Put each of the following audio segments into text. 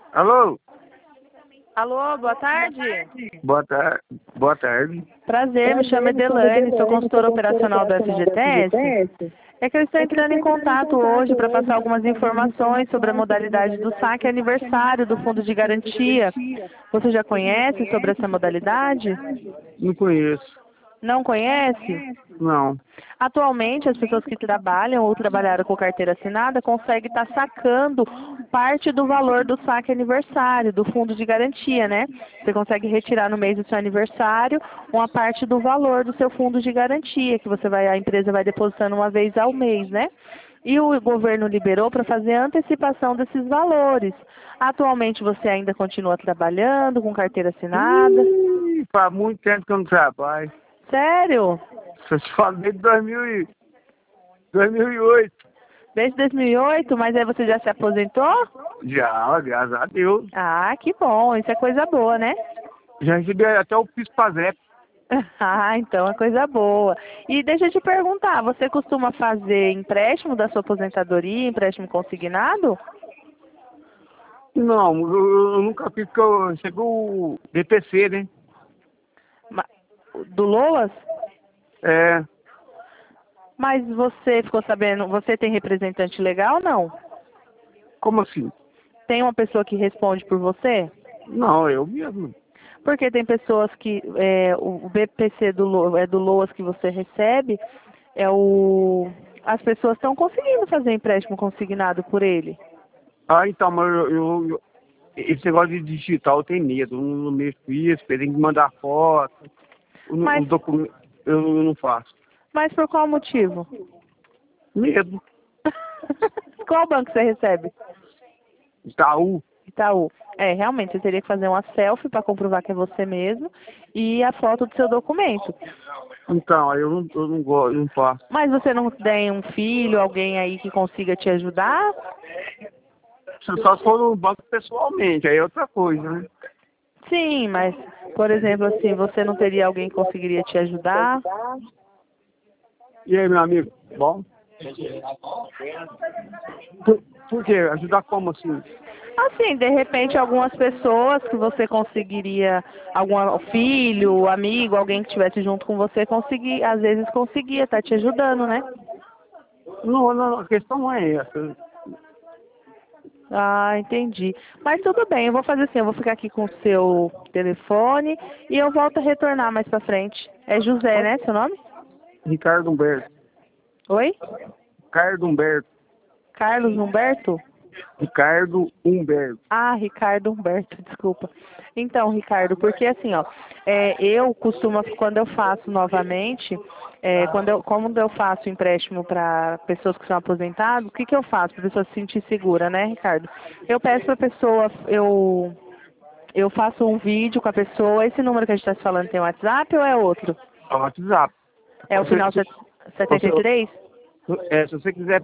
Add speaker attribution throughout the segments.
Speaker 1: Alô?
Speaker 2: Alô, boa tarde.
Speaker 1: Boa tarde. Boa tarde.
Speaker 2: Prazer, me chamo Edelane, sou consultora operacional do FGTS. É que eu estou entrando em contato hoje para passar algumas informações sobre a modalidade do saque aniversário do Fundo de Garantia. Você já conhece sobre essa modalidade?
Speaker 1: Não conheço.
Speaker 2: Não conhece?
Speaker 1: Não.
Speaker 2: Atualmente, as pessoas que trabalham ou trabalharam com carteira assinada conseguem estar sacando parte do valor do saque aniversário, do fundo de garantia, né? Você consegue retirar no mês do seu aniversário uma parte do valor do seu fundo de garantia, que a empresa vai depositando uma vez ao mês, né? E o governo liberou para fazer a antecipação desses valores. Atualmente você ainda continua trabalhando com carteira assinada?
Speaker 1: Faz muito tempo que eu não trabalho.
Speaker 2: Sério?
Speaker 1: Só te falo desde 2008.
Speaker 2: Desde 2008, mas aí você já se aposentou?
Speaker 1: Já, graças a Deus.
Speaker 2: Ah, que bom, isso é coisa boa, né?
Speaker 1: Já recebi até o PIS/PASEP.
Speaker 2: Ah, então é coisa boa. E deixa eu te perguntar, você costuma fazer empréstimo da sua aposentadoria, empréstimo consignado?
Speaker 1: Não, eu nunca fiz porque chegou o DPC, né?
Speaker 2: Ma- Do Loas?
Speaker 1: É.
Speaker 2: Mas você ficou sabendo, você tem representante legal ou não?
Speaker 1: Como assim?
Speaker 2: Tem uma pessoa que responde por você?
Speaker 1: Não, eu mesmo.
Speaker 2: Porque tem pessoas que o BPC do Loas que você recebe, as pessoas estão conseguindo fazer empréstimo consignado por ele.
Speaker 1: Ah, então, mas esse negócio de digital eu tenho medo. Eu não mexo com isso, tem que mandar foto.
Speaker 2: Mas,
Speaker 1: O documento eu não faço.
Speaker 2: mas por qual motivo?
Speaker 1: Medo.
Speaker 2: Qual banco você recebe?
Speaker 1: Itaú.
Speaker 2: Itaú. É, realmente, você teria que fazer uma selfie para comprovar que é você mesmo e a foto do seu documento.
Speaker 1: Então, aí eu não gosto, eu não faço.
Speaker 2: Mas você não tem um filho, alguém aí que consiga te ajudar?
Speaker 1: Só se for no banco pessoalmente, aí é outra coisa, né?
Speaker 2: Sim, mas, por exemplo, assim, você não teria alguém que conseguiria te ajudar?
Speaker 1: E aí, meu amigo? Bom? Por quê? Ajudar como assim?
Speaker 2: Assim, de repente, algumas pessoas que você conseguiria, algum filho, amigo, alguém que estivesse junto com você, às vezes conseguia estar te ajudando, né?
Speaker 1: Não, a questão não é essa.
Speaker 2: Ah, entendi. Mas tudo bem, eu vou fazer assim, eu vou ficar aqui com o seu telefone e eu volto a retornar mais pra frente. É José, né, seu nome?
Speaker 1: Ricardo Humberto.
Speaker 2: Oi?
Speaker 1: Ricardo Humberto.
Speaker 2: Carlos Humberto?
Speaker 1: Ricardo Humberto.
Speaker 2: Ah, Ricardo Humberto, desculpa. Então, Ricardo, porque assim, ó, eu costumo, quando eu faço novamente, quando eu faço empréstimo para pessoas que são aposentadas, o que que eu faço para a pessoa se sentir segura, né, Ricardo? Eu peço para a pessoa, eu faço um vídeo com a pessoa, esse número que a gente está falando tem WhatsApp ou é outro?
Speaker 1: É o WhatsApp.
Speaker 2: É o final 73?
Speaker 1: Se você quiser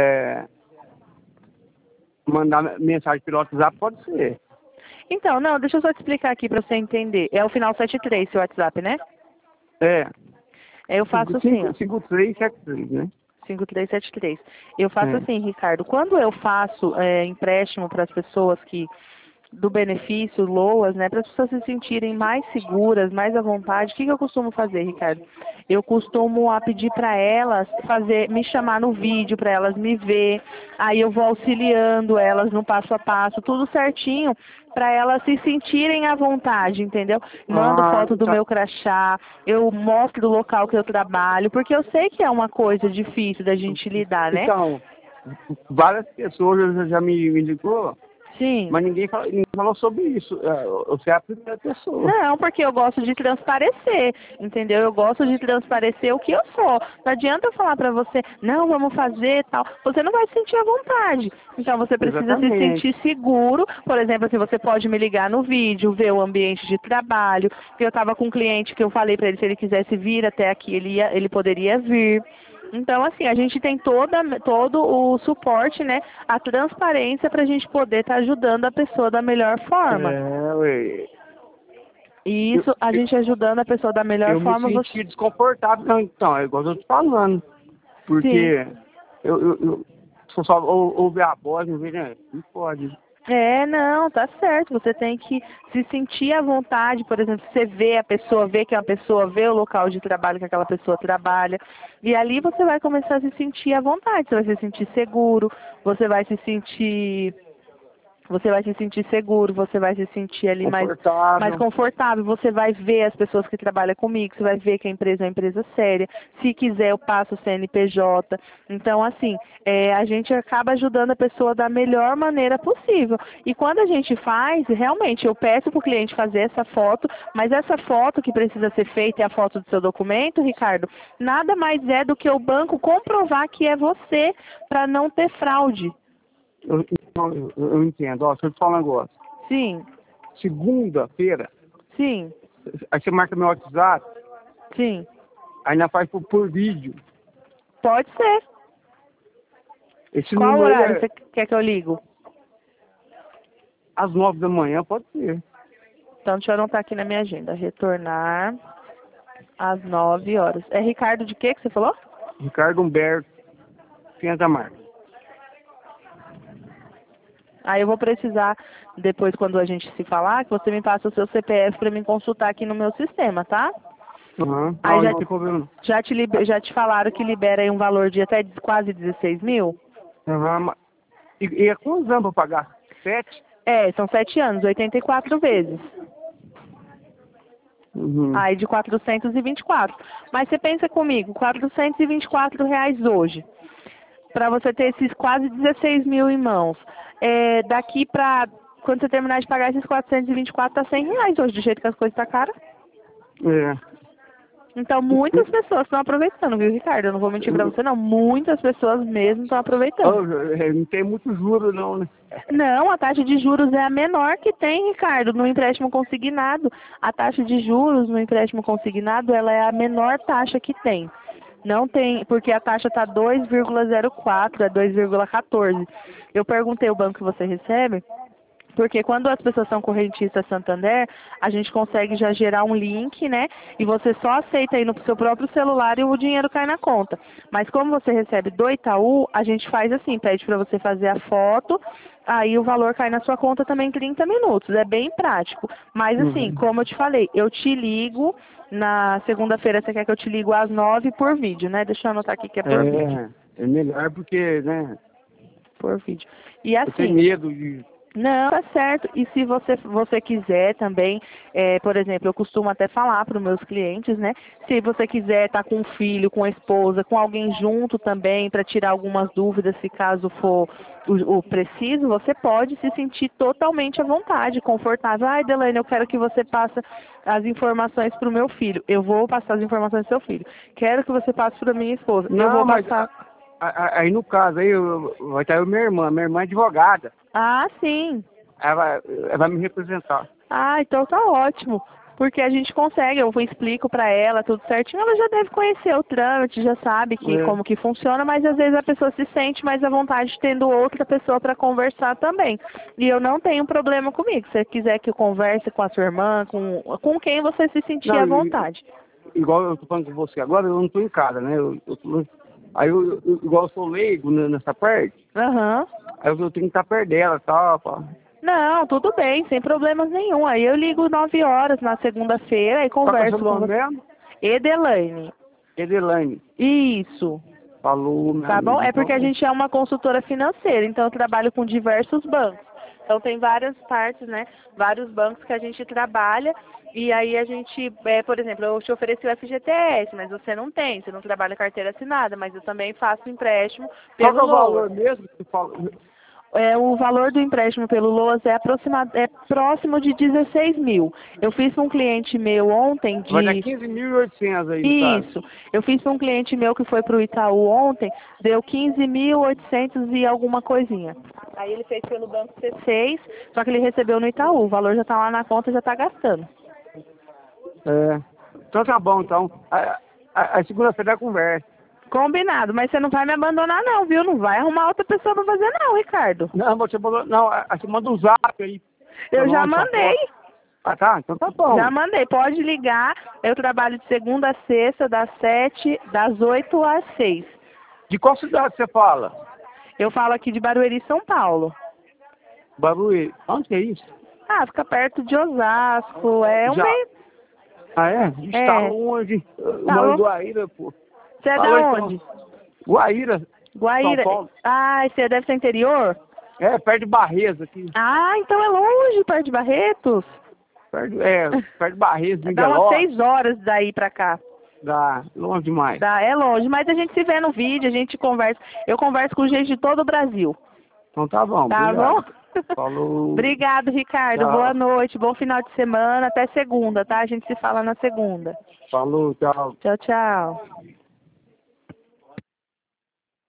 Speaker 1: mandar mensagem pelo WhatsApp, pode ser.
Speaker 2: Então, não, deixa eu só te explicar aqui para você entender. É o final 73, seu WhatsApp, né?
Speaker 1: É.
Speaker 2: Eu faço assim, ó.
Speaker 1: 5373, né?
Speaker 2: 5373. Eu faço
Speaker 1: É.
Speaker 2: assim, Ricardo, quando eu faço empréstimo para as pessoas do benefício, LOAS, né, para as pessoas se sentirem mais seguras, mais à vontade, o que que eu costumo fazer, Ricardo? Eu costumo pedir para elas me chamar no vídeo, para elas me ver, aí eu vou auxiliando elas no passo a passo, tudo certinho, para elas se sentirem à vontade, entendeu? Mando
Speaker 1: Ah,
Speaker 2: foto do
Speaker 1: tá.
Speaker 2: meu crachá, eu mostro o local que eu trabalho, porque eu sei que é uma coisa difícil da gente lidar, né?
Speaker 1: Então, várias pessoas já me ligou,
Speaker 2: Sim.
Speaker 1: mas ninguém falou sobre isso. Você é a primeira pessoa.
Speaker 2: Não, porque eu gosto de transparecer, entendeu? Eu gosto de transparecer o que eu sou. Não adianta eu falar pra você, não, vamos fazer tal. Você não vai se sentir à vontade. Então você precisa se
Speaker 1: Exatamente.
Speaker 2: sentir seguro. Por exemplo, assim, você pode me ligar no vídeo, ver o ambiente de trabalho. Eu estava com um cliente que eu falei pra ele, se ele quisesse vir até aqui, ele poderia vir. Então, assim, a gente tem todo o suporte, né? A transparência para a gente poder estar ajudando a pessoa da melhor forma.
Speaker 1: Ué.
Speaker 2: E
Speaker 1: Eu,
Speaker 2: isso, a
Speaker 1: eu,
Speaker 2: gente ajudando a pessoa da melhor
Speaker 1: eu me
Speaker 2: forma, você...
Speaker 1: senti desconfortável. Não, então, é igual eu tô te falando.
Speaker 2: Sim.
Speaker 1: Porque eu só ouvir a voz, não vê, né? Não pode.
Speaker 2: Não, tá certo. Você tem que se sentir à vontade, por exemplo, você vê a pessoa, vê que é uma pessoa, vê o local de trabalho que aquela pessoa trabalha. E ali você vai começar a se sentir à vontade, você vai se sentir seguro, você vai se sentir você vai se sentir seguro, você vai se sentir ali mais
Speaker 1: Confortável.
Speaker 2: confortável, você vai ver as pessoas que trabalham comigo, você vai ver que a empresa é uma empresa séria. Se quiser, eu passo o CNPJ. Então, assim, a gente acaba ajudando a pessoa da melhor maneira possível. E quando a gente faz, realmente, eu peço para o cliente fazer essa foto, mas essa foto que precisa ser feita é a foto do seu documento, Ricardo, nada mais é do que o banco comprovar que é você, para não ter fraude.
Speaker 1: Eu entendo. Ó, deixa eu te falar um negócio.
Speaker 2: Sim,
Speaker 1: Segunda-feira,
Speaker 2: sim,
Speaker 1: aí você marca meu WhatsApp,
Speaker 2: sim.
Speaker 1: aí ainda faz por vídeo.
Speaker 2: Pode ser.
Speaker 1: Esse
Speaker 2: Qual
Speaker 1: número aí
Speaker 2: horário
Speaker 1: é
Speaker 2: você quer que eu ligo?
Speaker 1: às 9 da manhã, pode ser.
Speaker 2: Então, deixa eu anotar aqui na minha agenda. Retornar às 9 horas. É Ricardo de quê que você falou?
Speaker 1: Ricardo Humberto, Pinhas da Marca.
Speaker 2: Aí eu vou precisar, depois quando a gente se falar, que você me passe o seu CPF para me consultar aqui no meu sistema, tá?
Speaker 1: Aham.
Speaker 2: Aí
Speaker 1: Não, não tem problema não.
Speaker 2: já te falaram que libera aí um valor de até quase 16 mil?
Speaker 1: Aham, e é quantos anos pra pagar? 7?
Speaker 2: São 7 anos, 84 vezes.
Speaker 1: Uhum.
Speaker 2: Aí de 424. Mas você pensa comigo, R$ 424 hoje, para você ter esses quase 16 mil em mãos. Daqui para, quando você terminar de pagar esses 424, tá R$ 100 hoje, do jeito que as coisas tá cara.
Speaker 1: É.
Speaker 2: Então muitas pessoas estão aproveitando, viu, Ricardo? Eu não vou mentir pra você não, muitas pessoas mesmo estão aproveitando.
Speaker 1: Não tem muito juro não, né?
Speaker 2: Não, a taxa de juros é a menor que tem, Ricardo, no empréstimo consignado. A taxa de juros no empréstimo consignado, ela é a menor taxa que tem. Não tem, porque a taxa está 2,04, é 2,14. Eu perguntei o banco que você recebe, porque quando as pessoas são correntistas Santander, a gente consegue já gerar um link, né? E você só aceita aí no seu próprio celular e o dinheiro cai na conta. Mas como você recebe do Itaú, a gente faz assim, pede para você fazer a foto, aí o valor cai na sua conta também em 30 minutos. É bem prático. Mas assim,
Speaker 1: Uhum.
Speaker 2: como eu te falei, eu te ligo na segunda-feira, você quer que eu te ligo às 9 por vídeo, né? Deixa eu anotar aqui que é por vídeo.
Speaker 1: É melhor porque, né?
Speaker 2: Por vídeo. E
Speaker 1: Eu tenho
Speaker 2: assim,
Speaker 1: medo de.
Speaker 2: não, tá certo. E se você quiser também, por exemplo, eu costumo até falar para os meus clientes, né? Se você quiser estar com um filho, com a esposa, com alguém junto também, para tirar algumas dúvidas, se caso for o preciso, você pode se sentir totalmente à vontade, confortável. Ai, Delaine, eu quero que você passe as informações para o meu filho. Eu vou passar as informações do seu filho. Quero que você passe para minha esposa. Eu
Speaker 1: Não,
Speaker 2: vou
Speaker 1: mas
Speaker 2: passar.
Speaker 1: aí no caso aí vai estar eu e minha irmã é advogada.
Speaker 2: Ah, sim.
Speaker 1: Ela vai me representar.
Speaker 2: Ah, então tá ótimo. Porque a gente consegue, eu explico pra ela tudo certinho, ela já deve conhecer o trâmite, já sabe
Speaker 1: É.
Speaker 2: como que funciona, mas às vezes a pessoa se sente mais à vontade tendo outra pessoa para conversar também. E eu não tenho problema comigo. Se você quiser que eu converse com a sua irmã, com quem você se sentir
Speaker 1: Não,
Speaker 2: à vontade.
Speaker 1: igual eu tô falando com você agora, eu não tô em casa, né? Aí igual eu sou leigo nessa parte,
Speaker 2: Aham.
Speaker 1: aí eu tenho que estar perto dela, tal, pá.
Speaker 2: Não, tudo bem, sem problemas nenhum. Aí eu ligo 9 horas na segunda-feira e
Speaker 1: Qual que é o seu
Speaker 2: converso com
Speaker 1: nome
Speaker 2: você.
Speaker 1: mesmo?
Speaker 2: Edelaine.
Speaker 1: Edelaine.
Speaker 2: Isso.
Speaker 1: Falou, meu
Speaker 2: Tá bom?
Speaker 1: amigo.
Speaker 2: É
Speaker 1: Então,
Speaker 2: porque a gente é uma consultora financeira, então eu trabalho com diversos bancos. Então tem várias partes, né? Vários bancos que a gente trabalha e aí a gente, por exemplo, eu te ofereci o FGTS, mas você não tem, você não trabalha carteira assinada, mas eu também faço empréstimo
Speaker 1: qual que
Speaker 2: pelo
Speaker 1: é o
Speaker 2: LOAS.
Speaker 1: valor mesmo que tu fala?
Speaker 2: O valor do empréstimo pelo LOAS é próximo de 16 mil. Eu fiz para um cliente meu ontem
Speaker 1: Vai dar
Speaker 2: de
Speaker 1: 15.800 aí, no caso.
Speaker 2: Isso. Eu fiz para um cliente meu que foi para o Itaú ontem, deu 15.800 e alguma coisinha. Aí ele fez pelo banco C6, só que ele recebeu no Itaú. O valor já está lá na conta, já está gastando.
Speaker 1: É. Então tá bom, então. A segunda-feira é conversa.
Speaker 2: Combinado, mas você não vai me abandonar não, viu? Não vai arrumar outra pessoa para fazer não, Ricardo.
Speaker 1: Não, você mandou. Não, você manda um zap aí. Seu
Speaker 2: Eu já
Speaker 1: nome, sua
Speaker 2: mandei.
Speaker 1: foto. Ah, tá? Então tá bom.
Speaker 2: Já mandei, pode ligar. Eu trabalho de segunda a sexta, das 8 às 6.
Speaker 1: De qual cidade você fala?
Speaker 2: Eu falo aqui de Barueri, São Paulo.
Speaker 1: Barueri. Onde que é isso?
Speaker 2: Ah, fica perto de Osasco. É um
Speaker 1: Já.
Speaker 2: meio.
Speaker 1: Ah, é? Está
Speaker 2: É.
Speaker 1: longe. Eu
Speaker 2: Tá
Speaker 1: moro em
Speaker 2: longe?
Speaker 1: Guaíra, pô.
Speaker 2: Você é da
Speaker 1: Fala então.
Speaker 2: onde?
Speaker 1: Guaíra, São
Speaker 2: Guaíra.
Speaker 1: Paulo.
Speaker 2: Ah, você deve ser interior?
Speaker 1: É, perto de Barretos aqui.
Speaker 2: Ah, então é longe, perto de Barretos.
Speaker 1: Perto de Barretos,
Speaker 2: Dá umas
Speaker 1: Migueló.
Speaker 2: 6 horas daí pra cá.
Speaker 1: Dá longe demais.
Speaker 2: Dá, é longe, mas a gente se vê no vídeo, a gente conversa. Eu converso com gente de todo o Brasil.
Speaker 1: Então tá bom,
Speaker 2: Tá bom?
Speaker 1: obrigado. Falou.
Speaker 2: Obrigado, Ricardo. Boa
Speaker 1: Tchau.
Speaker 2: noite, bom final de semana. Até segunda, tá? A gente se fala na segunda.
Speaker 1: Falou, tchau.
Speaker 2: Tchau, tchau.